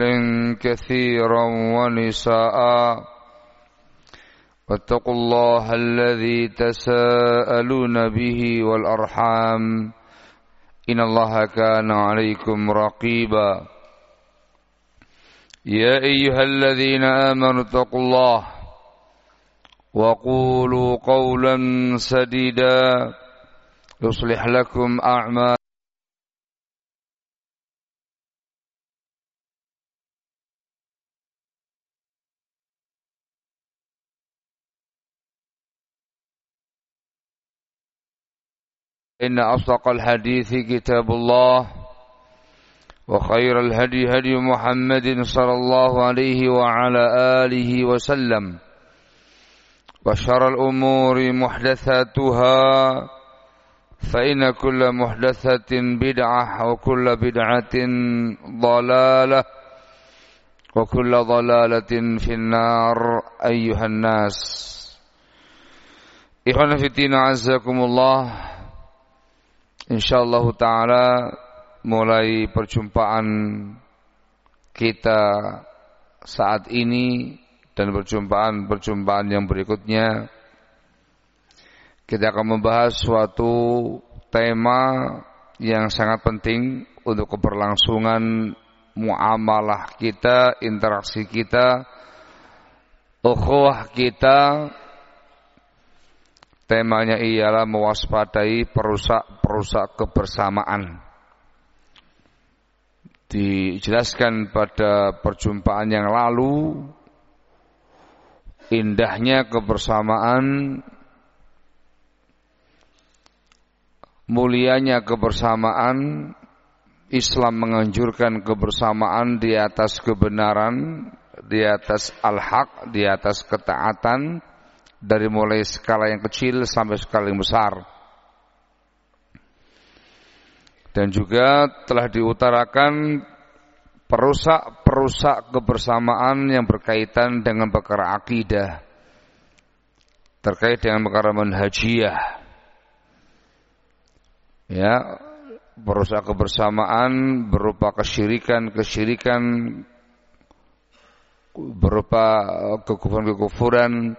كثيرا ونساء واتقوا الله الذي تساءلون به والأرحام إن الله كان عليكم رقيبا يا أيها الذين آمنوا اتقوا الله وقولوا قولا سديدا يصلح لكم أعمالكم إن أصدق الحديث كتاب الله وخير الهدي هدي محمد صلى الله عليه وعلى آله وسلم وشر الأمور محدثاتها فإن كل محدثة بدعة وكل بدعة ضلالة وكل ضلالة في النار أيها الناس إخوانا في الدين عزكم الله. InsyaAllah ta'ala mulai perjumpaan kita saat ini dan perjumpaan yang berikutnya, kita akan membahas suatu tema yang sangat penting untuk keberlangsungan muamalah kita, interaksi kita, ukhuwah kita. Temanya ialah mewaspadai perusak kebersamaan. Dijelaskan pada perjumpaan yang lalu, indahnya kebersamaan, mulianya kebersamaan. Islam menganjurkan kebersamaan di atas kebenaran, di atas al-haq, di atas ketaatan, dari mulai skala yang kecil sampai skala yang besar. Dan juga telah diutarakan perusak kebersamaan yang berkaitan dengan perkara akidah, terkait dengan perkara manhajiyah. Ya, perusak kebersamaan berupa kesyirikan, berupa kekufuran,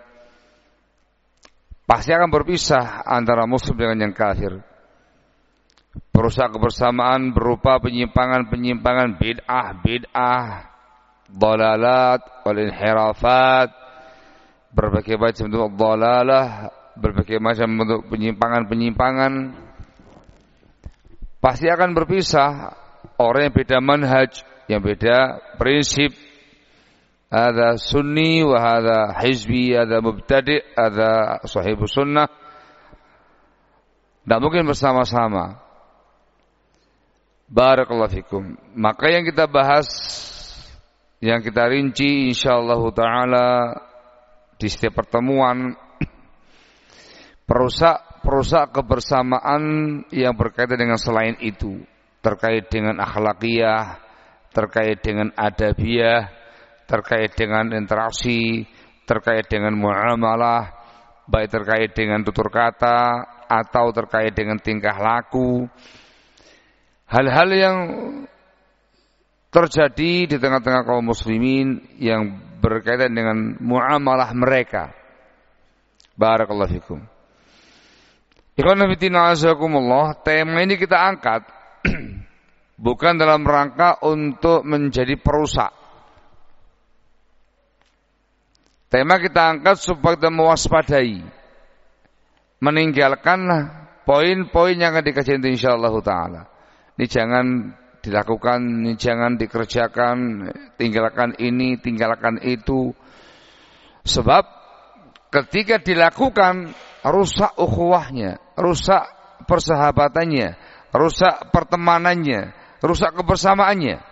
pasti akan berpisah antara muslim dengan yang kafir. Perusak kebersamaan berupa penyimpangan, bid'ah, dhalalat, wal inhirafat, berbagai macam bentuk dhalalah, berbagai macam bentuk penyimpangan. Pasti akan berpisah. Orang yang beda manhaj, yang beda prinsip, ada sunni wa ada hizbi, ada mubtadi', ada sahibu sunnah, tidak mungkin bersama-sama. Barakallahu fikum. Maka yang kita bahas, yang kita rinci insyaallah ta'ala di setiap pertemuan, perusak kebersamaan yang berkaitan dengan selain itu, terkait dengan akhlakiyah, terkait dengan adabiyah, terkait dengan interaksi, terkait dengan muamalah, baik terkait dengan tutur kata atau terkait dengan tingkah laku. Hal-hal yang terjadi di tengah-tengah kaum muslimin yang berkaitan dengan muamalah mereka. Barakallahu fikum. Ikhwan fillah azakumullah, tema ini kita angkat bukan dalam rangka untuk menjadi perusak. Tema kita angkat supaya kita mewaspadai, meninggalkan poin-poin yang akan dikaji insyaallah ta'ala. Ini jangan dilakukan, ini jangan dikerjakan, tinggalkan ini, tinggalkan itu. Sebab ketika dilakukan, rusak ukhuwahnya, rusak persahabatannya, rusak pertemanannya, rusak kebersamaannya.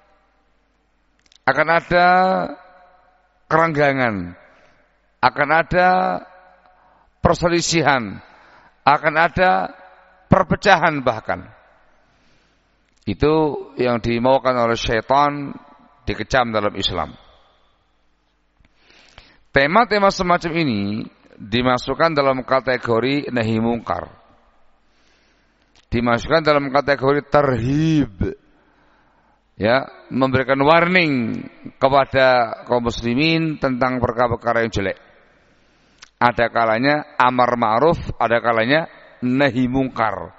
Akan ada kerenggangan, akan ada perselisihan, akan ada perpecahan bahkan. Itu yang dimaukan oleh syaitan, dikecam dalam Islam. Tema-tema semacam ini dimasukkan dalam kategori nahi mungkar, dimasukkan dalam kategori tarhib, ya, memberikan warning kepada kaum muslimin tentang perkara-perkara yang jelek. Ada kalanya amar ma'ruf, ada kalanya nahi mungkar.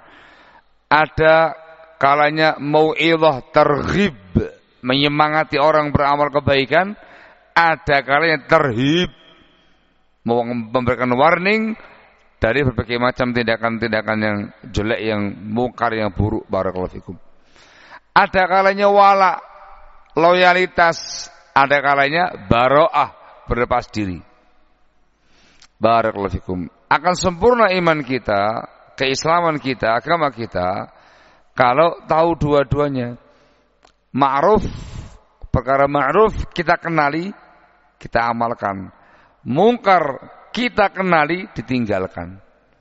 Ada kalanya mau'izah targhib, menyemangati orang beramal kebaikan. Ada kalanya terhib, memberikan warning dari berbagai macam tindakan-tindakan yang jelek, yang mungkar, yang buruk. Barakallahu fikum. Ada kalanya wala, loyalitas. Ada kalanya baro'ah, berlepas diri. Barakallahu fikum. Akan sempurna iman kita, keislaman kita, agama kita, kalau tahu dua-duanya. Ma'ruf, perkara ma'ruf kita kenali, kita amalkan. Mungkar kita kenali, ditinggalkan.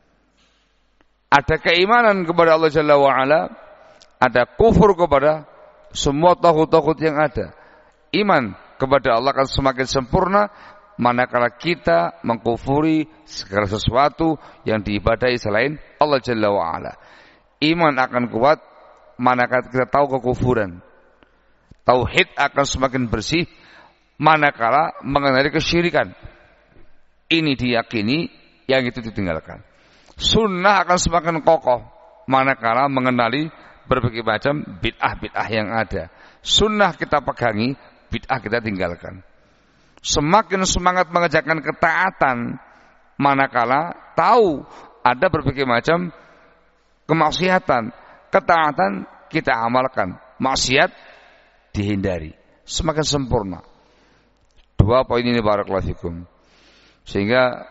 Ada keimanan kepada Allah Jalla wa'ala, ada kufur kepada semua tauhid-tauhid yang ada. Iman kepada Allah akan semakin sempurna manakala kita mengkufuri segala sesuatu yang diibadahi selain Allah Jalla wa'ala. Iman akan kuat manakala kita tahu kekufuran. Tauhid akan semakin bersih manakala mengenali kesyirikan. Ini diyakini, yang itu ditinggalkan. Sunnah akan semakin kokoh manakala mengenali berbagai macam bid'ah-bid'ah yang ada. Sunnah kita pegangi, bid'ah kita tinggalkan. Semakin semangat mengerjakan ketaatan manakala tahu ada berbagai macam kemaksiatan. Ketaatan kita amalkan, maksiat dihindari. Semakin sempurna. Dua poin ini barakallahu fikum. Sehingga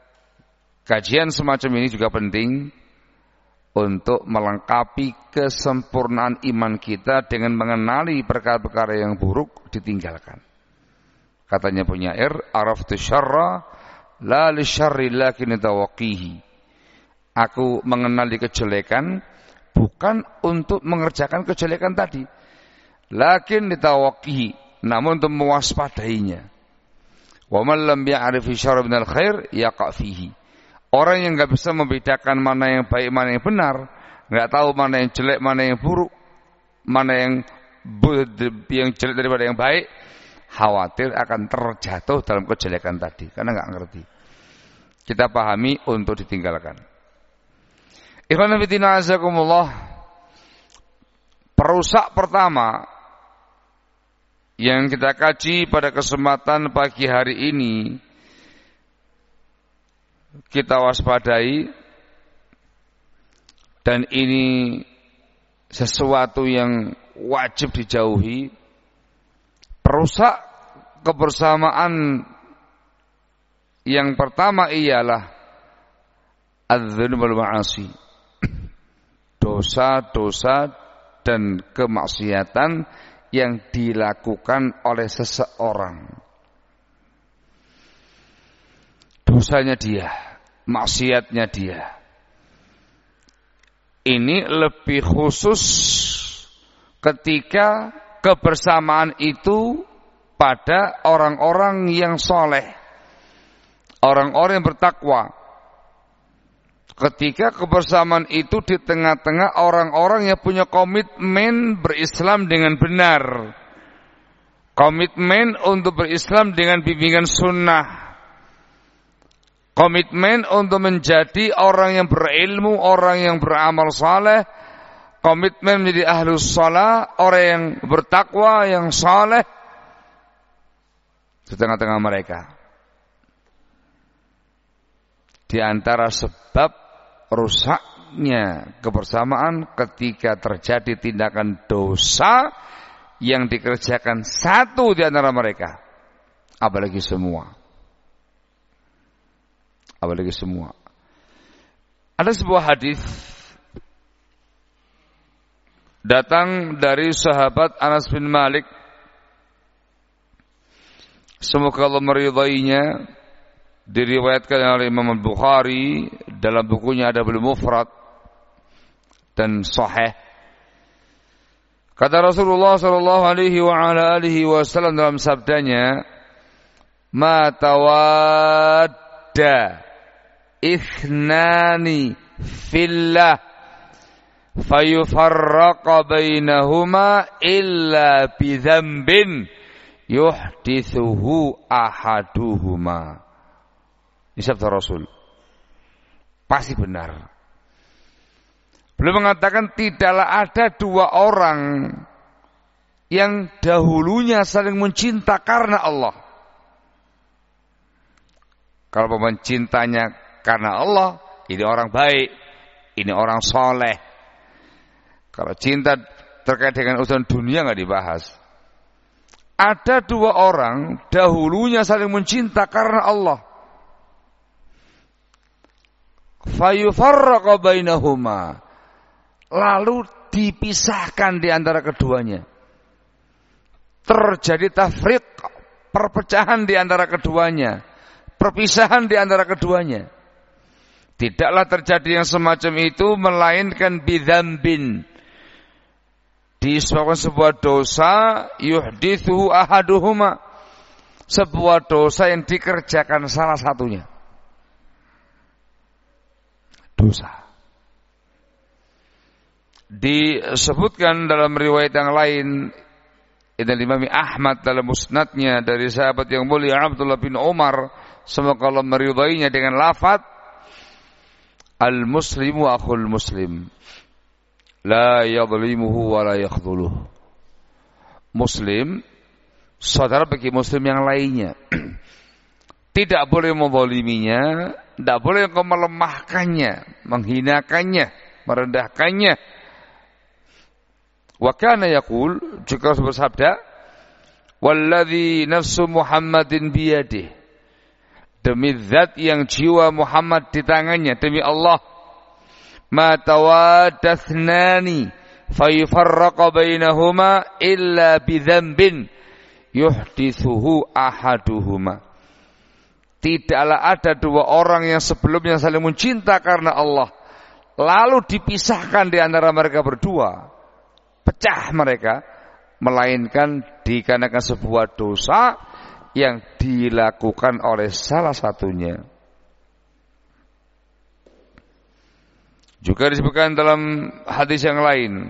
kajian semacam ini juga penting untuk melengkapi kesempurnaan iman kita dengan mengenali perkara-perkara yang buruk, ditinggalkan. Katanya penyair, araftu syarra la li syarri lakin tawaqihi. Aku mengenali kejelekan bukan untuk mengerjakan kejelekan tadi, lakin ditawaqihi, namun untuk mewaspadainya. Wa man lam ya'rifi syarra minal khair yaqa fihi. Orang yang enggak bisa membedakan mana yang baik, mana yang benar, enggak tahu mana yang jelek, mana yang buruk, mana yang jelek daripada yang baik, khawatir akan terjatuh dalam kejelekan tadi karena enggak ngerti. Kita pahami untuk ditinggalkan. Ikhwan fillah azakumullah. Perusak pertama yang kita kaji pada kesempatan pagi hari ini, kita waspadai, dan ini sesuatu yang wajib dijauhi. Perusak kebersamaan yang pertama ialah adzunub wal ma'asi, dosa-dosa dan kemaksiatan yang dilakukan oleh seseorang. Dosanya dia, maksiatnya dia. Ini lebih khusus ketika kebersamaan itu pada orang-orang yang soleh, orang-orang yang bertakwa. Ketika kebersamaan itu di tengah-tengah orang-orang yang punya komitmen berislam dengan benar, komitmen untuk berislam dengan bimbingan sunnah, komitmen untuk menjadi orang yang berilmu, orang yang beramal saleh, komitmen menjadi ahlus shalah, orang yang bertakwa, yang saleh di tengah-tengah mereka. Di antara sebab rusaknya kebersamaan ketika terjadi tindakan dosa yang dikerjakan satu di antara mereka, apalagi semua. Ada sebuah hadis datang dari sahabat Anas bin Malik, semoga Allah meridainya, diriwayatkan oleh Imam Al-Bukhari dalam bukunya Adabul Mufrad dan sahih. Kata Rasulullah sallallahu alaihi wa ala alihi wasallam dalam sabdanya, "Ma tawadda ithnani fillah fayufarraqa bainahuma illa bidzambin yuhdithuhu ahaduhuma. Ini sabda Rasul. Pasti benar. Beliau mengatakan tidaklah ada dua orang yang dahulunya saling mencinta karena Allah. Kalau mencintanya karena Allah, ini orang baik, ini orang soleh. Kalau cinta terkait dengan urusan dunia nggak dibahas. Ada dua orang dahulunya saling mencinta karena Allah. Fayufarraqa bainahuma, lalu dipisahkan di antara keduanya. Terjadi tafriq, perpecahan di antara keduanya, perpisahan di antara keduanya. Tidaklah terjadi yang semacam itu melainkan bidzambin, disebabkan sebuah dosa, yuhdithu ahaduhuma, sebuah dosa yang dikerjakan salah satunya. Dosa. Disebutkan dalam riwayat yang lain, dari Imam Ahmad dalam musnadnya dari sahabat yang mulia Abdullah bin Umar, semoga Allah meridainya, dengan lafaz al-muslimu akhul muslim la yadhlimuhu wa la yakhdhuluh. Muslim saudara bagi muslim yang lainnya. Tidak boleh menzaliminya, tidak boleh engkau melemahkannya, menghinakannya, merendahkannya. Wa kana yaqul, juga bersabda, walladzi nafsu Muhammadin biyadihi, demi zat yang jiwa Muhammad di tangannya, demi Allah, ma tawaddathnani fayufarraqa bainahuma illa bidzambin yuhdithuhu ahaduhuma. Tidaklah ada dua orang yang sebelumnya saling mencinta karena Allah, lalu dipisahkan di antara mereka berdua, pecah mereka, melainkan dikarenakan sebuah dosa yang dilakukan oleh salah satunya. Juga disebutkan dalam hadis yang lain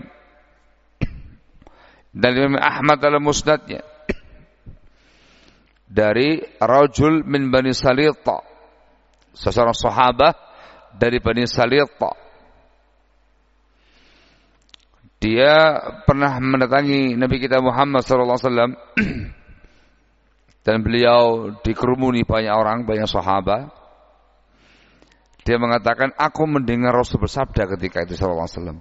dari Imam Ahmad dalam musnadnya, dari rajul min Bani Salita, seseorang sahabat dari Bani Salita. Dia pernah mendatangi Nabi kita Muhammad SAW dan beliau dikerumuni banyak orang, banyak sahabat. Dia mengatakan, aku mendengar Rasul bersabda ketika itu SAW.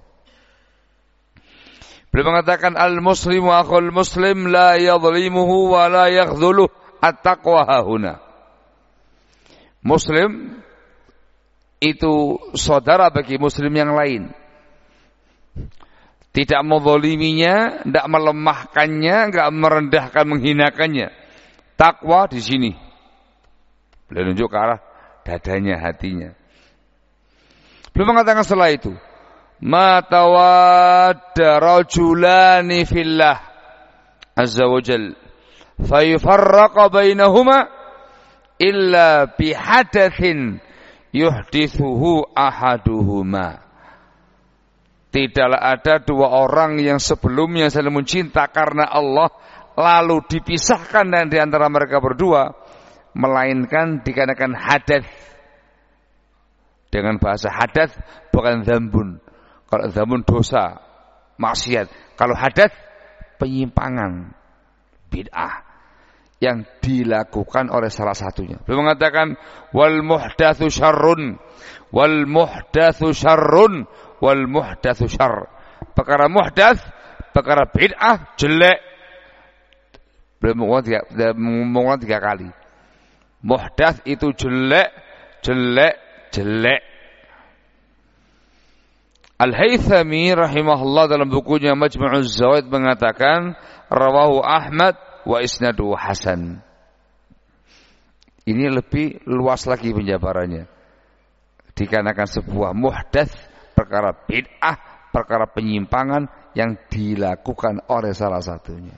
Beliau mengatakan, al-muslimu akhul muslim la yadhlimuhu wa la yakhdhuluh, at-taqwa hahuna. Muslim itu saudara bagi muslim yang lain. Tidak menzaliminya, tidak melemahkannya, tidak merendahkan, menghinakannya. Takwa di sini. Beliau menunjuk ke arah dadanya, hatinya. Beliau mengatakan setelah itu, ma tawadda rajulani fillah azza wa jal fayufarraqa bainahuma illa bihadatsin yuhdithuhu ahaduhuma. Tidaklah ada dua orang yang sebelumnya saling mencinta karena Allah, lalu dipisahkan dan di antara mereka berdua, melainkan dikarenakan hadas. Dengan bahasa hadas bukan dzambun. Kalau dzambun dosa, maksiat. Kalau hadas penyimpangan, bid'ah yang dilakukan oleh salah satunya. Beliau mengatakan wal muhdatsu syarrun, wal muhdatsu syarrun, wal muhdatsu syarr. Perkara muhdats, perkara bid'ah jelek. Beliau mengulang tiga kali. Muhdats itu jelek, jelek, jelek. Al-Haythami rahimahullah dalam bukunya Majmu'uz Zawaid mengatakan rawahu Ahmad wa isnaduhu hasan. Ini lebih luas lagi penjabarannya. Dikarenakan sebuah muhdats, perkara bid'ah, perkara penyimpangan yang dilakukan oleh salah satunya.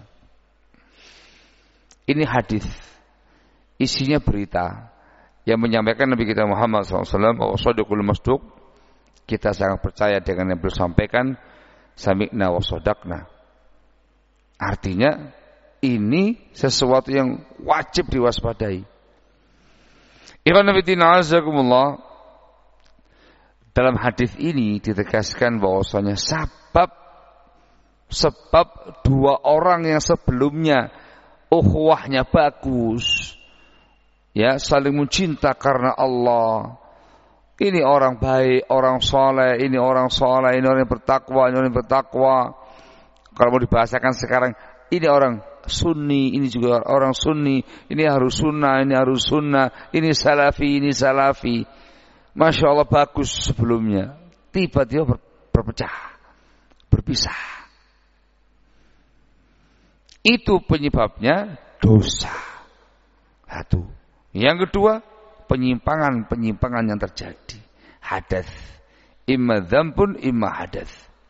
Ini hadis, isinya berita yang menyampaikan Nabi kita Muhammad SAW bahwa shadiqul masduq, kita sangat percaya dengan yang beliau sampaikan, sami'na wa shadaqna. Artinya ini sesuatu yang wajib diwaspadai. Ikhwan fillah azakumullah, dalam hadis ini ditegaskan bahwasanya sebab dua orang yang sebelumnya ukhuwahnya bagus, ya, saling mencinta karena Allah. Ini orang baik, orang soleh, ini orang soleh, ini orang yang bertakwa, ini orang yang bertakwa. Kalau mau dibahasakan sekarang, ini orang sunni, ini juga orang sunni, ini harus sunnah, ini harus sunnah, ini salafi, ini salafi. Masya Allah bagus sebelumnya. Tiba-tiba berpecah, berpisah. Itu penyebabnya dosa. Satu. Yang kedua, penyimpangan yang terjadi. Hadas. Imma dzambun, imma hadas.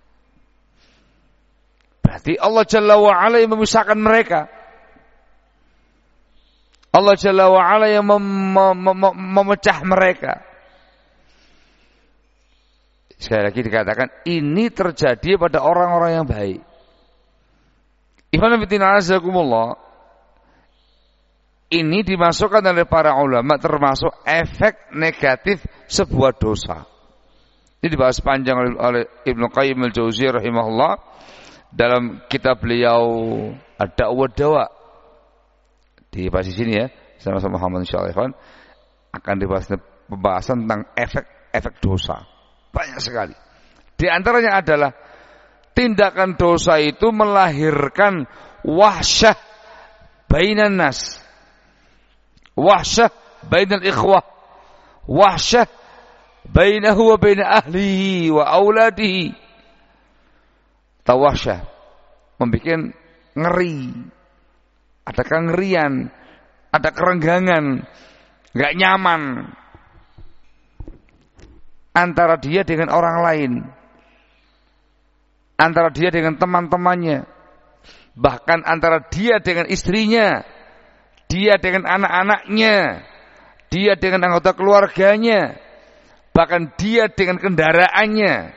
Berarti Allah Jalla wa'ala yang memisahkan mereka. Allah Jalla wa'ala yang memecah mereka. Sekali lagi dikatakan, ini terjadi pada orang-orang yang baik. Ikhwan fillah azakumullah, ini dimasukkan oleh para ulama termasuk efek negatif sebuah dosa. Ini dibahas panjang oleh Ibnu Qayyim al-Jauziyah rahimahullah dalam kitab beliau Ad-Da'wa Dawa. Dibahas di sini ya, sama-sama Muhammad insyaallah akan dibahas pembahasan tentang efek dosa. Banyak sekali. Di antaranya adalah tindakan dosa itu melahirkan wahsyah bainan nas, wahsyah bainal ikhwah, wahsyah bainahu wa bain ahlihi wa auladihi. Tawahsyah membuat ngeri, ada kengerian, ada kerenggangan, enggak nyaman antara dia dengan orang lain, antara dia dengan teman-temannya, bahkan antara dia dengan istrinya, dia dengan anak-anaknya, dia dengan anggota keluarganya, bahkan dia dengan kendaraannya.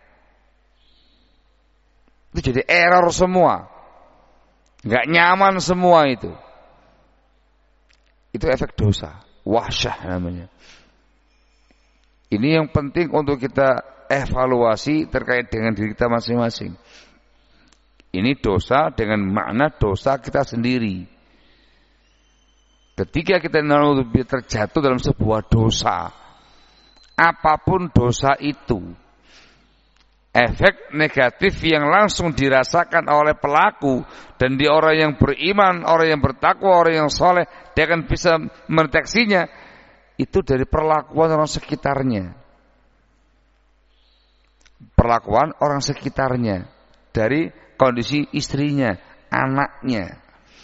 Itu jadi error semua, nggak nyaman semua itu. Itu efek dosa, wahsyah namanya. Ini yang penting untuk kita evaluasi terkait dengan diri kita masing-masing. Ini dosa dengan makna dosa kita sendiri. Ketika kita terjatuh dalam sebuah dosa, apapun dosa itu, efek negatif yang langsung dirasakan oleh pelaku dan di orang yang beriman, orang yang bertakwa, orang yang soleh, dia akan bisa mendeteksinya. Itu dari perlakuan orang sekitarnya. Perlakuan orang sekitarnya, dari kondisi istrinya, anaknya.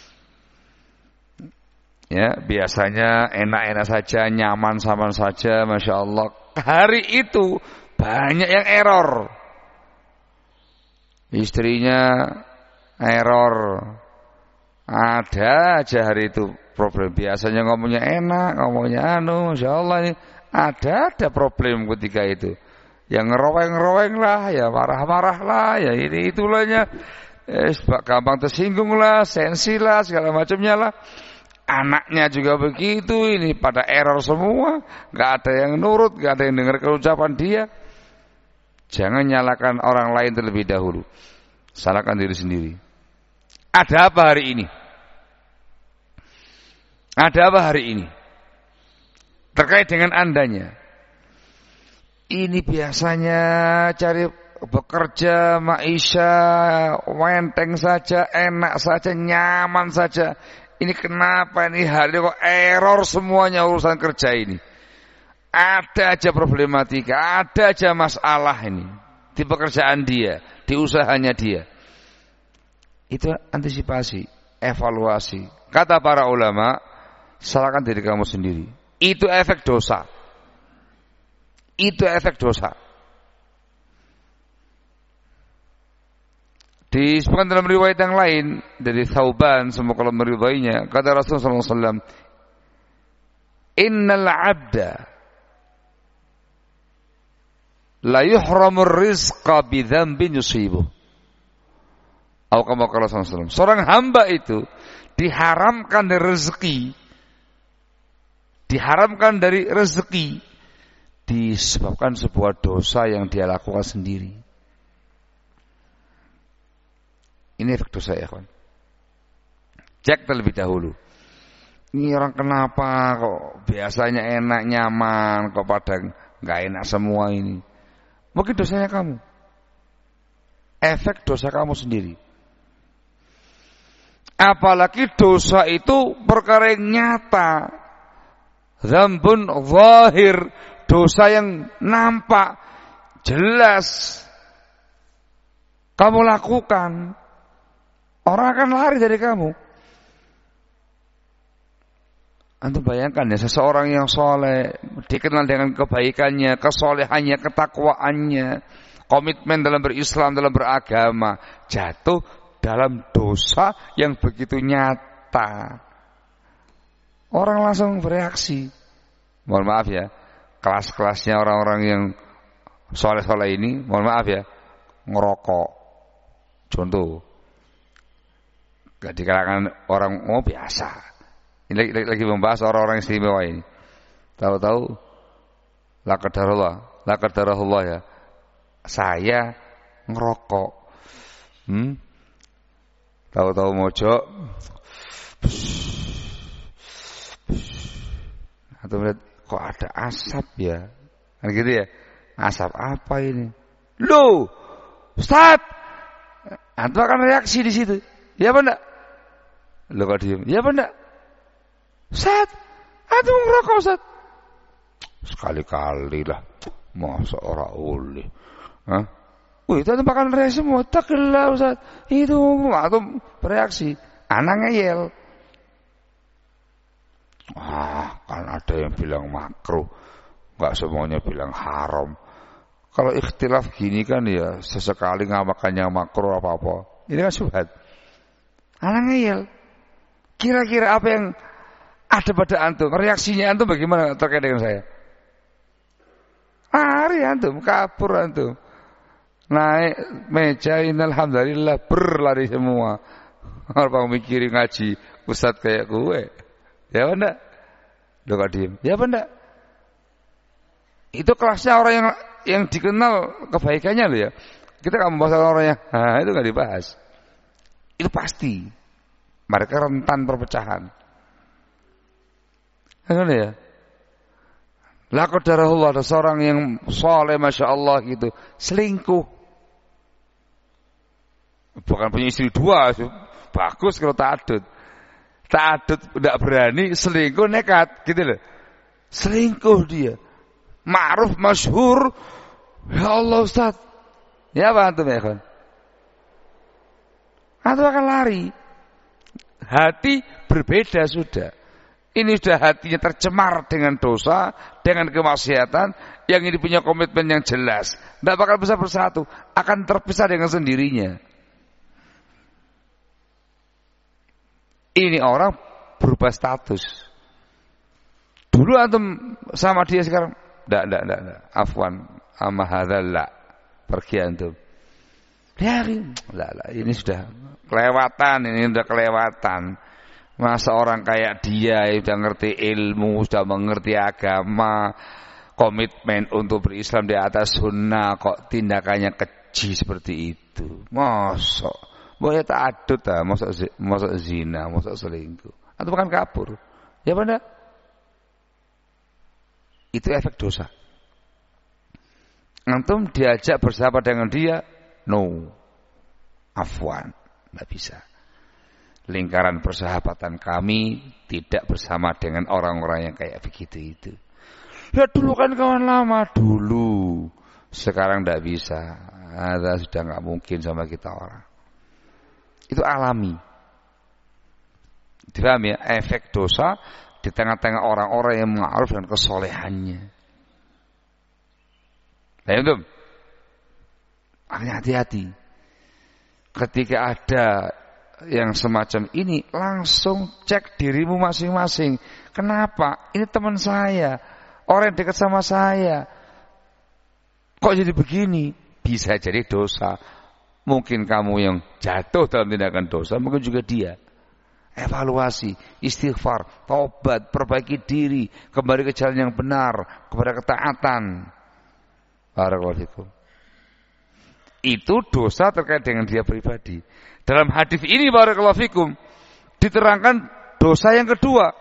Ya, biasanya enak-enak saja, nyaman-nyaman saja, Masya Allah. Hari itu banyak yang error. Istrinya error. Ada aja hari itu problem. Biasanya ngomongnya enak, ngomongnya Masya Allah ini. Ada problem ketika itu. Yang ngeroweng-ngeroweng lah, ya marah-marah lah, ya ini itulahnya. Gampang tersinggung lah, sensi lah, segala macamnya lah. Anaknya juga begitu, ini pada error semua. Gak ada yang nurut, gak ada yang dengar ucapan dia. Jangan nyalakan orang lain terlebih dahulu. Salahkan diri sendiri. Ada apa hari ini? Ada apa hari ini? Terkait dengan andanya. Ini biasanya cari bekerja, maisha, wenteng saja, enak saja, nyaman saja. Ini kenapa ini halnya kok error semuanya urusan kerja ini? Ada aja problematika, ada aja masalah ini di pekerjaan dia, di usahanya dia. Itu antisipasi, evaluasi. Kata para ulama, salahkan diri kamu sendiri. Itu efek dosa. Itu efek dosa. Disebutkan dalam riwayat yang lain dari Thauban, semoga Allah meridainya, kata Rasulullah SAW, Innal abda la yuhramur rizqa bidzambin yusibuh. Atau kama qala sallallahu alaihi wasallam, seorang hamba itu diharamkan dari rezeki disebabkan sebuah dosa yang dia lakukan sendiri. Ini efek dosa ya kawan. Cek terlebih dahulu. Ini orang kenapa kok biasanya enak nyaman kok pada nggak enak semua ini? Mungkin dosanya kamu. Efek dosa kamu sendiri. Apalagi dosa itu perkara yang nyata. Dzambun zahir, dosa yang nampak, jelas kamu lakukan. Orang akan lari dari kamu. Antum bayangkan ya, seseorang yang soleh, dikenal dengan kebaikannya, kesolehannya, ketakwaannya, komitmen dalam berislam, dalam beragama, jatuh dalam dosa yang begitu nyata. Orang langsung bereaksi. Mohon maaf ya, kelas-kelasnya orang-orang yang soleh-soleh ini, mohon maaf ya, ngerokok. Contoh, gak di kalangan orang biasa. Ini lagi membahas orang-orang yang istimewa ini. Tahu-tahu la qadarullah ya. Saya ngerokok. Tahu-tahu mojok. Atau melihat kok ada asap ya. Kan gitu ya. Asap apa ini? Loh, Ustaz. Antum akan reaksi di situ. Ya apa enggak? Lo kok diem? Ya apa enggak? Ustaz, antum ngerokok Ustaz? Sekali-kali lah. Masa orang oleh. Hah? Wih, itu antum akan reaksi semua. Takillah Ustaz. Itu antum bereaksi. Anak ngeyel. Kan ada yang bilang makruh. Enggak semuanya bilang haram. Kalau ikhtilaf gini kan ya sesekali ngamakannya makruh apa-apa. Ini kan syubhat. Anak ngeyel. Kira-kira apa yang ada pada antum? Reaksinya antum bagaimana terkait dengan saya? Lari antum, kabur antum. Naik meja alhamdulillah berlari semua. Orang mikirin ngaji ustaz kayak gue. Ya apa enggak? Lo gak diem. Ya apa enggak? Itu kelasnya orang yang dikenal kebaikannya loh ya. Kita gak membahas orang-orangnya. Itu gak dibahas. Itu pasti. Mereka rentan perpecahan. Kan ya? La qadarullah, ada seorang yang soleh masya Allah gitu, selingkuh. Bukan punya istri dua, bagus kalau ta'adud. Ta'adud tidak berani, selingkuh nekat, gitu loh. Selingkuh dia. Ma'ruf masyhur. Ya Allah Ustaz. Ya apa antum ya kan? Antum akan lari. Hati berbeda sudah. Ini sudah hatinya tercemar dengan dosa, dengan kemaksiatan, yang ini punya komitmen yang jelas. Tidak bakal bisa bersatu, akan terpisah dengan sendirinya. Ini orang berubah status. Dulu antum sama dia, sekarang tidak. Afwan, amma hadzal la. Pergi antum. Ya, ini sudah kelewatan. Masa orang kayak dia sudah ngerti ilmu, sudah mengerti agama, komitmen untuk berislam di atas sunnah, kok tindakannya keji seperti itu? Masa boleh ta'adud lah, masa zina, masa selingkuh, atau bahkan kabur. Ya benar. Itu efek dosa. Antum diajak bersahabat dengan dia, no, afwan, tidak bisa. Lingkaran persahabatan kami tidak bersama dengan orang-orang yang kayak begitu itu. Ya dulu kan kawan lama dulu, sekarang tidak bisa. Ada sudah nggak mungkin sama kita orang. Itu alami. Dipahami ya? Efek dosa di tengah-tengah orang-orang yang ma'ruf dengan kesolehannya. Nah itu, hati-hati. Ketika ada yang semacam ini, langsung cek dirimu masing-masing. Kenapa? Ini teman saya, orang yang dekat sama saya. Kok jadi begini? Bisa jadi dosa. Mungkin kamu yang jatuh dalam tindakan dosa, mungkin juga dia. Evaluasi, istighfar, taubat, perbaiki diri, kembali ke jalan yang benar, kepada ketaatan. Barakallahu fikum. Itu dosa terkait dengan dia pribadi. Dalam hadis ini barakallahu fikum diterangkan dosa yang kedua.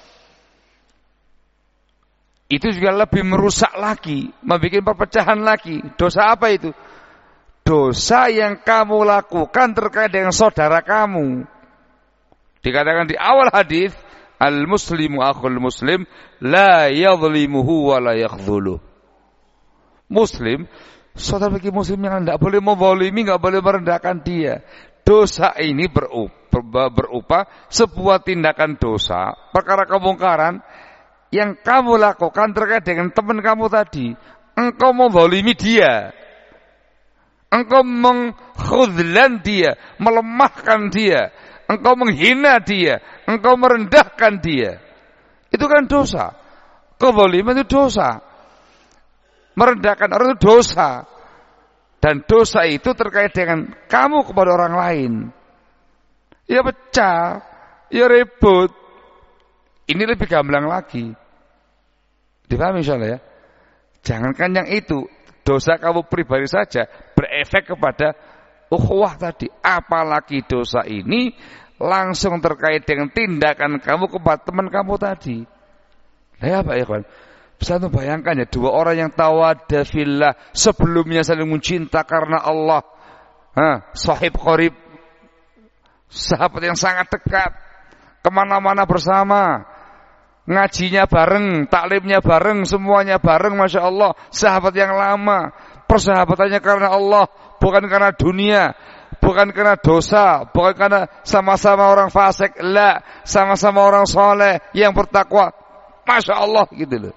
Itu juga lebih merusak lagi, membuat perpecahan lagi. Dosa apa itu? Dosa yang kamu lakukan terkait dengan saudara kamu. Dikatakan di awal hadis, al-muslimu akhul muslim, la yadhlimuhu wa la yakhdhuluh. Muslim, saudara bagi muslim yang tidak boleh menzalimi, tidak boleh merendahkan dia. Dosa ini berupa sebuah tindakan dosa, perkara kemungkaran yang kamu lakukan terkait dengan teman kamu tadi. Engkau menzalimi dia, engkau mengkhudlan dia, melemahkan dia, engkau menghina dia, engkau merendahkan dia. Itu kan dosa. Kezaliman itu dosa. Merendahkan orang itu dosa. Dan dosa itu terkait dengan kamu kepada orang lain. Ya pecah, ya ribut. Ini lebih gamblang lagi. Dipahami insyaallah ya? Jangankan yang itu, dosa kamu pribadi saja berefek kepada ukhuwah tadi. Apalagi dosa ini langsung terkait dengan tindakan kamu kepada teman kamu tadi. Ya Pak Ikhwan, bisa tuh bayangkan ya, dua orang yang tawadda fillah, sebelumnya saling mencinta karena Allah, sahib qarib, sahabat yang sangat dekat, kemana-mana bersama, ngajinya bareng, taklimnya bareng, semuanya bareng, Masya Allah, sahabat yang lama, persahabatannya karena Allah, bukan karena dunia, bukan karena dosa, bukan karena sama-sama orang fasik, la, sama-sama orang soleh yang bertakwa, Masya Allah gitu loh.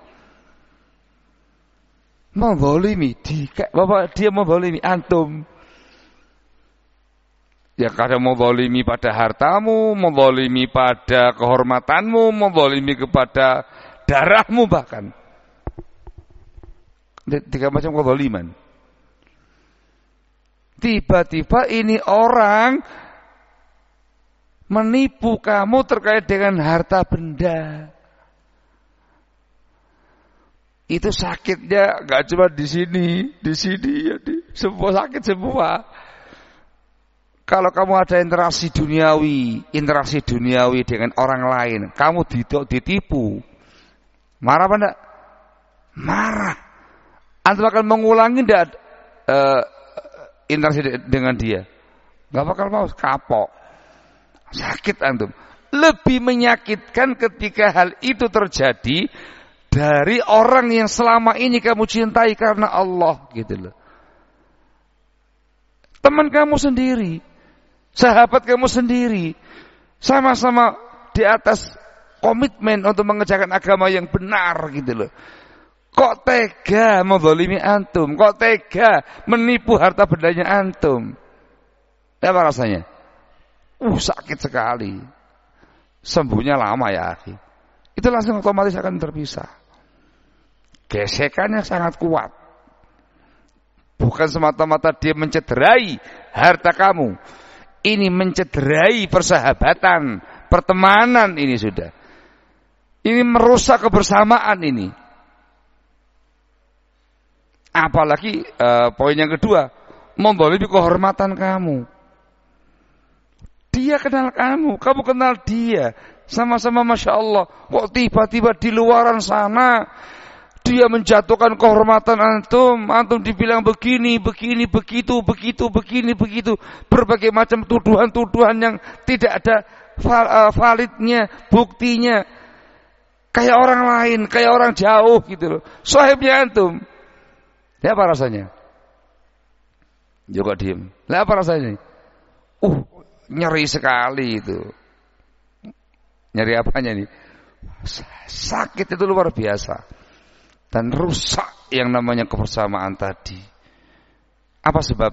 Menzalimi, Bapak dia menzalimi antum. Ya kadang menzalimi pada hartamu, menzalimi pada kehormatanmu, menzalimi kepada darahmu bahkan. Tiga macam kezaliman. Tiba-tiba ini orang menipu kamu terkait dengan harta benda. Itu sakitnya gak cuma di sini ya, semua sakit semua. Kalau kamu ada interaksi duniawi dengan orang lain, kamu ditipu, marah apa enggak? Marah. Antum akan mengulangi enggak interaksi dengan dia? Gak bakal mau, kapok. Sakit antum. Lebih menyakitkan ketika hal itu terjadi dari orang yang selama ini kamu cintai karena Allah gitu loh. Teman kamu sendiri, sahabat kamu sendiri, sama-sama di atas komitmen untuk mengerjakan agama yang benar gitu loh. Kok tega menzalimi antum? Kok tega menipu harta bendanya antum? Apa rasanya? Sakit sekali. Sembuhnya lama ya akhi. Itu langsung otomatis akan terpisah. Gesekannya sangat kuat. Bukan semata-mata dia mencederai harta kamu. Ini mencederai persahabatan, pertemanan ini sudah. Ini merusak kebersamaan ini. Apalagi poin yang kedua, menzalimi kehormatan kamu. Dia kenal kamu, kamu kenal dia. Sama-sama Masya Allah. Kok tiba-tiba di luaran sana dia menjatuhkan kehormatan antum dibilang begini, begitu. Berbagai macam tuduhan-tuduhan yang tidak ada validnya, buktinya. Kayak orang lain, kayak orang jauh gitu loh. Sahibnya antum. Ya apa rasanya? Juga diem. Lah apa rasanya? Nyeri sekali itu. Nyeri apanya nih? Sakit itu luar biasa. Dan rusak yang namanya kebersamaan tadi. Apa sebab?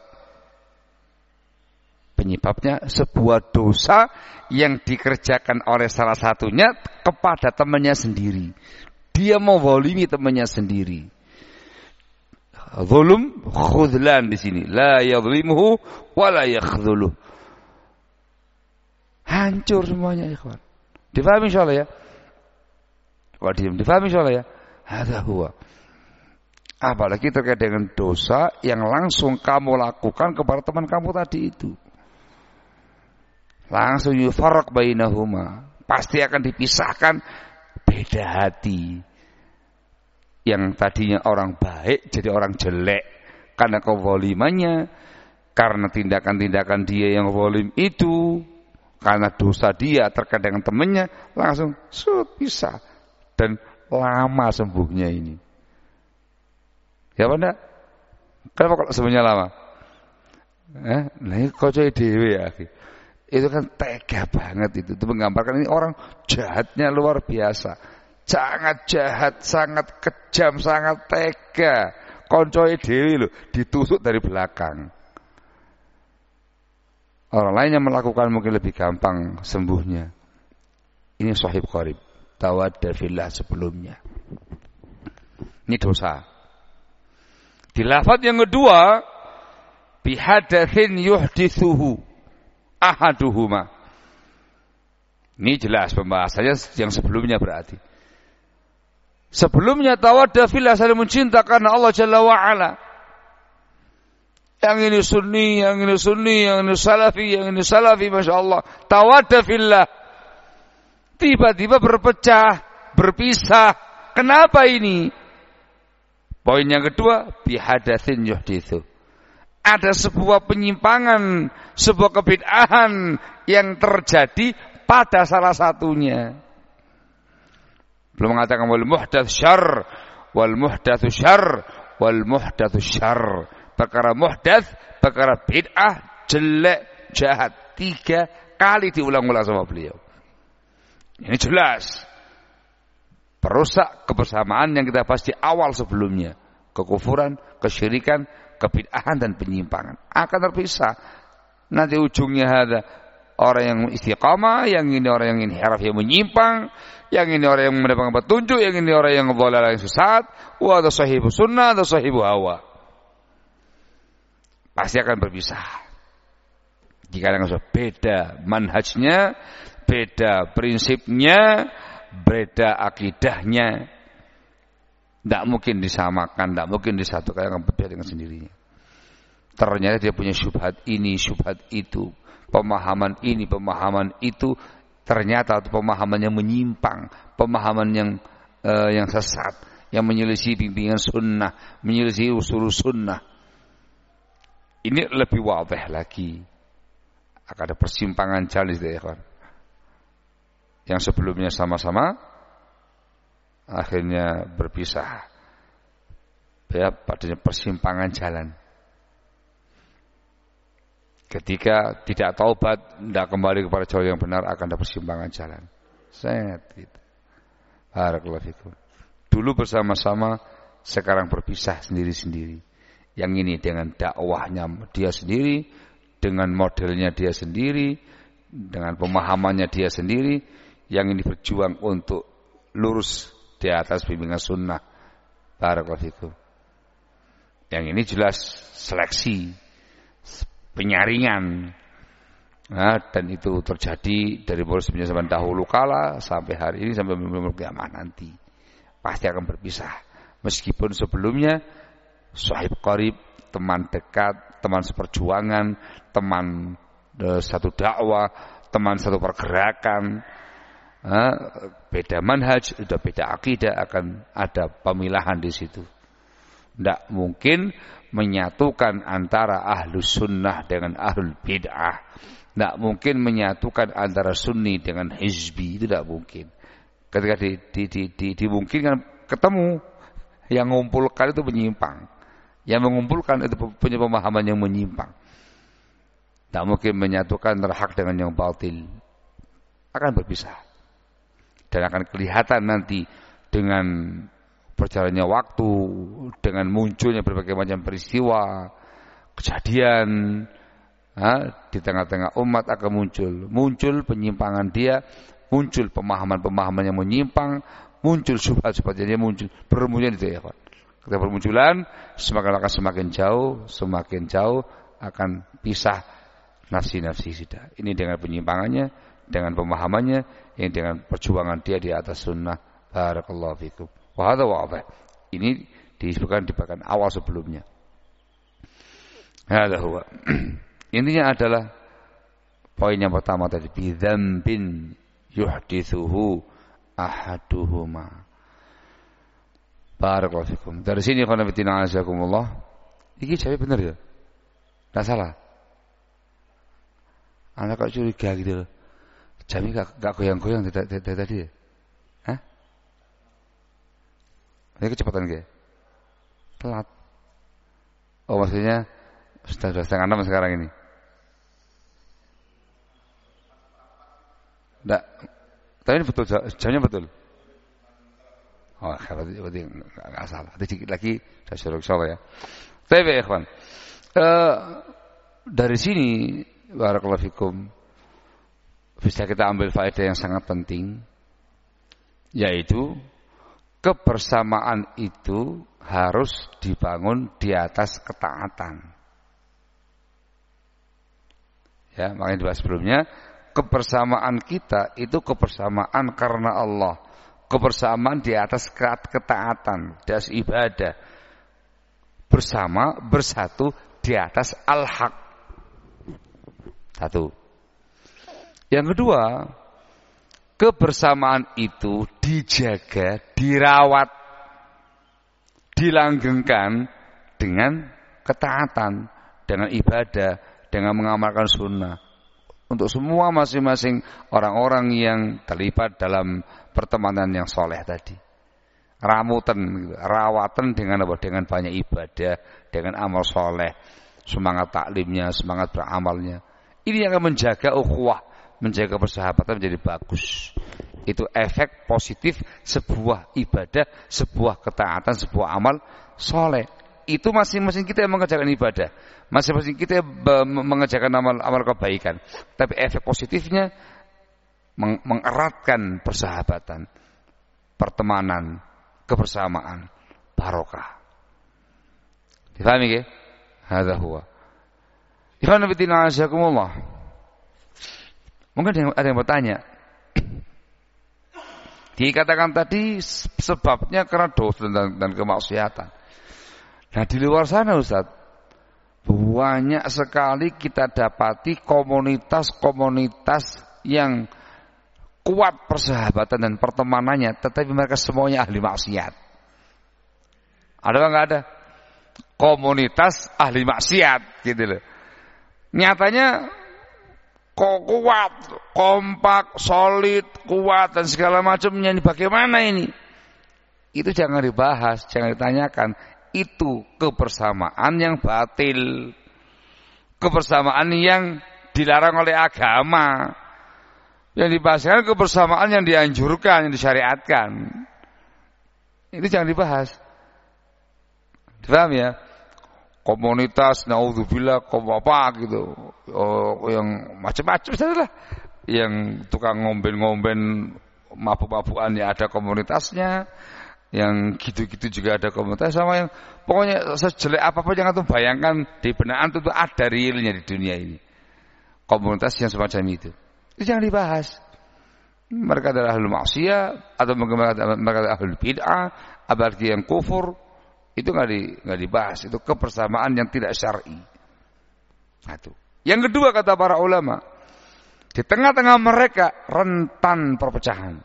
Penyebabnya sebuah dosa yang dikerjakan oleh salah satunya kepada temannya sendiri. Dia mau zalimi temannya sendiri. Zulum khudlan di sini. La yadhlimuhu wa la yakhdhuluh. Hancur semuanya ikhwan. Difahami insyaallah ya? Difahami insyaallah ya? Hadza huwa. Apalagi terkait dengan dosa yang langsung kamu lakukan kepada teman kamu tadi itu. Langsung yufarraq bainahuma. Pasti akan dipisahkan, beda hati. Yang tadinya orang baik jadi orang jelek karena kezalimannya, karena tindakan-tindakan dia yang zalim itu, karena dosa dia terkait dengan temannya, langsung pisah dan lama sembuhnya ini. Ya apa enggak? Kenapa kalau semuanya lama? Nah ini kocok dewe ya. Itu kan tega banget itu. Itu menggambarkan ini orang jahatnya luar biasa. Sangat jahat, sangat kejam, sangat tega. Kocok dewe loh, ditusuk dari belakang. Orang lain yang melakukan mungkin lebih gampang sembuhnya. Ini sahib qarib. Tawadda fillah sebelumnya. Ini dosa. Di lafaz yang kedua, bihadatsin yuhditsuhu ahaduhuma. Ini jelas pembahasannya yang sebelumnya berarti. Sebelumnya tawadda fillah saling mencinta karena Allah Jalla wa Ala. Yang ini sunni, yang ini sunni, yang ini salafi, yang ini salafi, Masya Allah. Tawadda fillah. Tiba-tiba berpecah, berpisah. Kenapa ini? Poin yang kedua, bihadatsin yuhditsu. Ada sebuah penyimpangan, sebuah kebid'ahan yang terjadi pada salah satunya. Belum mengatakan wal muhdatsy syarr, wal muhdatsu syarr, wal muhdatsu syarr. Perkara muhdats, perkara bid'ah, jelek, jahat. 3 kali diulang-ulang sama beliau. Ini jelas. Perusak kebersamaan yang kita bahas di awal sebelumnya. Kekufuran, kesyirikan, kebid'ahan dan penyimpangan akan terpisah. Nanti ujungnya ada orang yang istiqamah, yang ini orang yang inhiraf, yang menyimpang, yang ini orang yang mendapatkan petunjuk, yang ini orang yang dhalal, yang sesat, wa ada sahibu sunnah, ada sahibu hawa. Pasti akan berpisah. Jika ada beda manhajnya, beda prinsipnya, beda akidahnya, tidak mungkin disamakan, tidak mungkin disatukan, akan berbeda dengan sendirinya. Ternyata dia punya syubhat ini, syubhat itu, pemahaman ini, pemahaman itu, ternyata itu pemahaman yang menyimpang, pemahaman yang sesat, yang menyelisih bimbingan sunnah, menyelisih usul sunnah. Ini lebih wadih lagi. Akan ada persimpangan jalan itu, ya kawan. Yang sebelumnya sama-sama akhirnya berpisah. Ya, padanya persimpangan jalan. Ketika tidak taubat, tidak kembali kepada jalan yang benar, akan ada persimpangan jalan. Set gitu. Barakallahu fikum. Dulu bersama-sama, sekarang berpisah sendiri-sendiri. Yang ini dengan dakwahnya dia sendiri, dengan modelnya dia sendiri, dengan pemahamannya dia sendiri. Yang ini berjuang untuk lurus di atas bimbingan sunnah. Barakallahu fikum. Yang ini jelas seleksi, penyaringan. Nah, dan itu terjadi dari mulai zaman dahulu kala sampai hari ini, sampai kiamat nanti. Pasti akan berpisah. Meskipun sebelumnya sahib qarib, teman dekat, teman seperjuangan, teman satu dakwah, teman satu pergerakan, beda manhaj, sudah beda akidah, akan ada pemilahan di situ. Tidak mungkin menyatukan antara ahlus sunnah dengan ahlul bid'ah. Tidak mungkin menyatukan antara sunni dengan hizbi, itu tidak mungkin. Ketika dimungkinkan ketemu, yang mengumpulkan itu menyimpang, yang mengumpulkan itu punya pemahaman yang menyimpang. Tidak mungkin menyatukan antara hak dengan yang batil, akan berpisah. Dan akan kelihatan nanti dengan berjalannya waktu, dengan munculnya berbagai macam peristiwa, kejadian, di tengah-tengah umat akan muncul penyimpangan dia, muncul pemahaman-pemahaman yang menyimpang, muncul syubhat-syubhat yang muncul, bermunculan itu ya Pak. Ketika bermunculan, semakin jauh akan pisah nafsi-nafsi sudah. Ini dengan penyimpangannya, dengan pemahamannya, ini dengan perjuangan dia di atas sunnah. Barakallahu fikum. Wa hadza wadih. Ini disebutkan di bagian awal sebelumnya. Hadza huwa. Intinya adalah poin yang pertama tadi, bidzambin yuhdithuhu ahaduhuma. Barakallahu fikum. Dari sini qul nabitina azakumullah. Iki jawab bener ya? Enggak salah. Anak kok curiga gitu loh. Jami gak goyang-goyang dari tadi ya? Hah? Ini kecepatan gak? Telat. Oh maksudnya sudah 5:30 sekarang ini. Enggak. Tapi ini betul, jamnya betul. Oh, berarti enggak salah. Sedikit lagi saya suruh insyaallah ya. Tapi ya, ikhwan. Dari sini barakallahu fikum bisa kita ambil faedah yang sangat penting, yaitu kebersamaan itu harus dibangun di atas ketaatan. Ya, makanya dibahas sebelumnya, kebersamaan kita itu kebersamaan karena Allah. Kebersamaan di atas ketaatan, di atas ibadah. Bersatu di atas al-haq. Satu. Yang kedua, kebersamaan itu dijaga, dirawat, dilanggengkan dengan ketaatan, dengan ibadah, dengan mengamalkan sunnah. Untuk semua masing-masing orang-orang yang terlibat dalam pertemanan yang soleh tadi. Rawatan dengan apa? Dengan banyak ibadah, dengan amal soleh, semangat taklimnya, semangat beramalnya. Ini yang akan menjaga ukhuwah, menjaga persahabatan menjadi bagus. Itu efek positif sebuah ibadah, sebuah ketaatan, sebuah amal soleh. Itu masing-masing kita yang mengerjakan ibadah, masing-masing kita mengerjakan amal kebaikan. Tapi efek positifnya mengeratkan persahabatan, pertemanan, kebersamaan, barokah. Difahami ke? Hadza huwa. Ikhwan fillah azakumullah. Mungkin ada yang bertanya. Dikatakan tadi sebabnya karena dosa dan kemaksiatan. Nah di luar sana Ustaz, banyak sekali kita dapati komunitas-komunitas yang kuat persahabatan dan pertemanannya, tetapi mereka semuanya ahli maksiat. Ada apa enggak ada? Komunitas ahli maksiat gitu loh. Nyatanya kok kuat, kompak, solid, kuat dan segala macamnya, ini bagaimana ini? Itu jangan dibahas, jangan ditanyakan. Itu kebersamaan yang batil, kebersamaan yang dilarang oleh agama. Yang dibahaskan kebersamaan yang dianjurkan, yang disyariatkan. Itu jangan dibahas. Dipaham ya? Komunitas naudzubillah apa gitu, yang macam-macam sajalah. Yang tukang ngomben-ngomben, mabuk-mabukan ya ada komunitasnya. Yang gitu-gitu juga ada komunitas, sama yang pokoknya sejelek apapun yang antum bayangkan di benak antum itu ada realnya di dunia ini. Komunitas yang semacam itu jangan dibahas. Mereka adalah ahlul maksiyah atau mereka adalah ahlul bid'ah, apalagi yang kufur, itu enggak dibahas. Itu kebersamaan yang tidak syar'i. Satu. Yang kedua kata para ulama, di tengah-tengah mereka rentan perpecahan,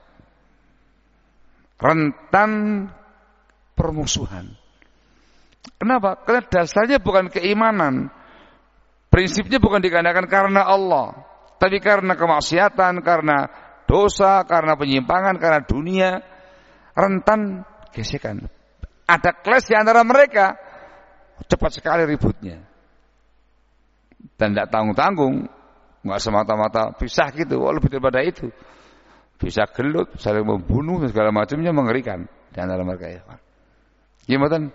rentan permusuhan. Kenapa? Karena dasarnya bukan keimanan, prinsipnya bukan dikarenakan karena Allah, tapi karena kemaksiatan, karena dosa, karena penyimpangan, karena dunia. Rentan gesekan. Ada clash di antara mereka, cepat sekali ributnya. Dan tidak tanggung-tanggung, nggak semata-mata pisah gitu, lebih daripada itu. Bisa gelut, saling membunuh, segala macamnya mengerikan di antara mereka ya. Gimana?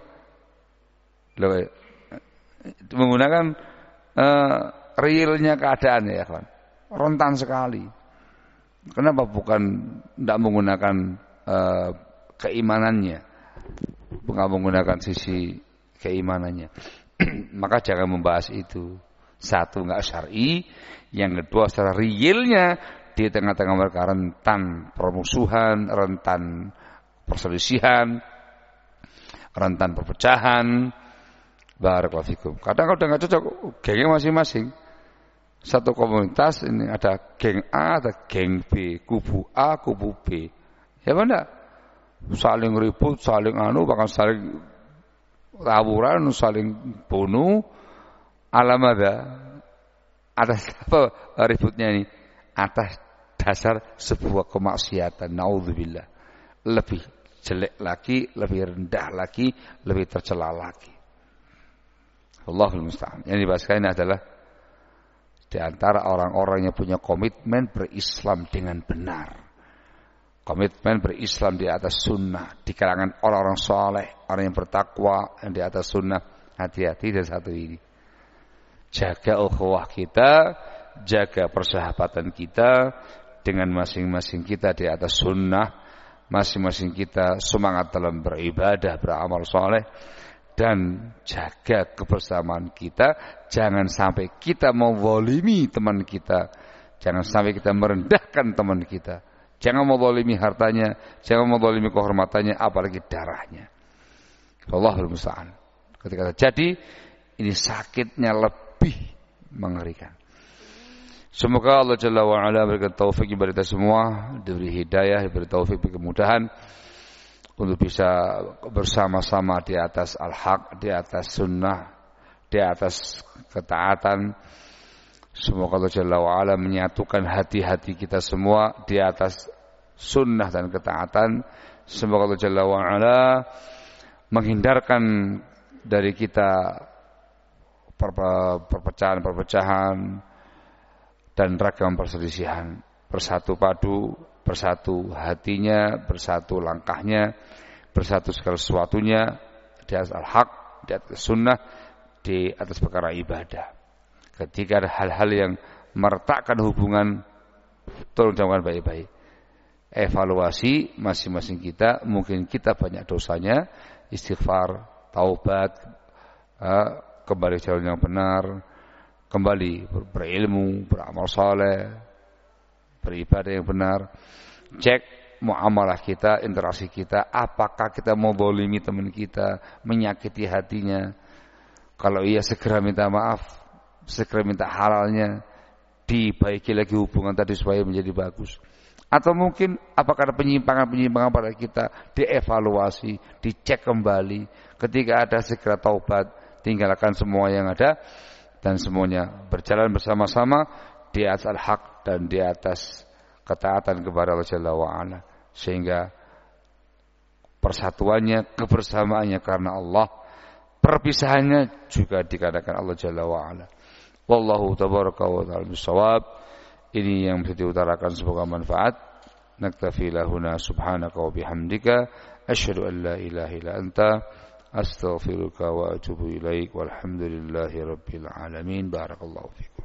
Menggunakan realnya keadaan ya kawan. Rentan sekali. Kenapa bukan tidak menggunakan keimanannya? nggak menggunakan sisi keimanannya. Maka jangan membahas itu. Satu, nggak syar'i. Yang kedua, secara realnya di tengah-tengah mereka rentan permusuhan, rentan perselisihan, rentan perpecahan. Barakallahu fikum. Kadang udah nggak cocok, gengnya masing-masing. Satu komunitas ini ada geng A, ada geng B, kubu A, kubu B. Ya benar. Saling ribut, saling bahkan saling tawuran, saling bunuh. Alam ada. Atas apa ributnya ini? Atas dasar sebuah kemaksiatan. Naudzubillah. Lebih jelek lagi, lebih rendah lagi, lebih tercela lagi. Allahul musta'an. Yang dibahaskan ini adalah di antara orang-orang yang punya komitmen berislam dengan benar. Komitmen berislam di atas sunnah. Di kalangan orang-orang soleh, orang yang bertakwa, yang di atas sunnah. Hati-hati dari satu ini. Jaga ukhuwah kita, jaga persahabatan kita dengan masing-masing kita di atas sunnah, masing-masing kita semangat dalam beribadah, beramal soleh, dan jaga kebersamaan kita. Jangan sampai kita menzalimi teman kita, jangan sampai kita merendahkan teman kita, jangan menzalimi hartanya, jangan menzalimi kehormatannya, apalagi darahnya. Allahul musta'an. Ketika terjadi, ini sakitnya lebih mengerikan. Semoga Allah Jalla wa'ala berikan taufik kepada kita semua, diberi hidayah, diberi taufik, diberi kemudahan untuk bisa bersama-sama di atas al-haq, di atas sunnah, di atas ketaatan. Semoga Allah Jalla wa'ala menyatukan hati-hati kita semua di atas sunnah dan ketaatan. Semoga Allah Jalla wa'ala menghindarkan dari kita perpecahan dan ragam perselisihan. Bersatu padu, bersatu hatinya, bersatu langkahnya, bersatu segala sesuatunya di atas al-haq, di atas sunnah, di atas perkara ibadah. Ketika ada hal-hal yang meretakkan hubungan, tolong jangan baik-baik. Evaluasi masing-masing kita, mungkin kita banyak dosanya, istighfar, taubat, kembali jalan yang benar, kembali berilmu, beramal saleh, beribadah yang benar. Cek muamalah kita, interaksi kita, apakah kita mau zalimi teman kita, menyakiti hatinya. Kalau iya, segera minta maaf, segera minta halalnya, dibaiki lagi hubungan tadi supaya menjadi bagus. Atau mungkin apakah ada penyimpangan-penyimpangan pada kita, dievaluasi, dicek kembali. Ketika ada, segera taubat, tinggalkan semua yang ada, dan semuanya berjalan bersama-sama di atas al-haq dan di atas ketaatan kepada Allah Jalla wa'ala. Sehingga persatuannya, kebersamaannya karena Allah, perpisahannya juga dikarenakan Allah Jalla wa'ala. Wallahu tabaraka wa ta'ala bisawab. Ini yang bisa diutarakan semoga manfaat. Naktafi lahuna subhanaka wa bihamdika asyhadu an la ilaha illa anta astaghfiruka wa atubu ilaik walhamdulillahi rabbil alamin. Barakallahu fikum.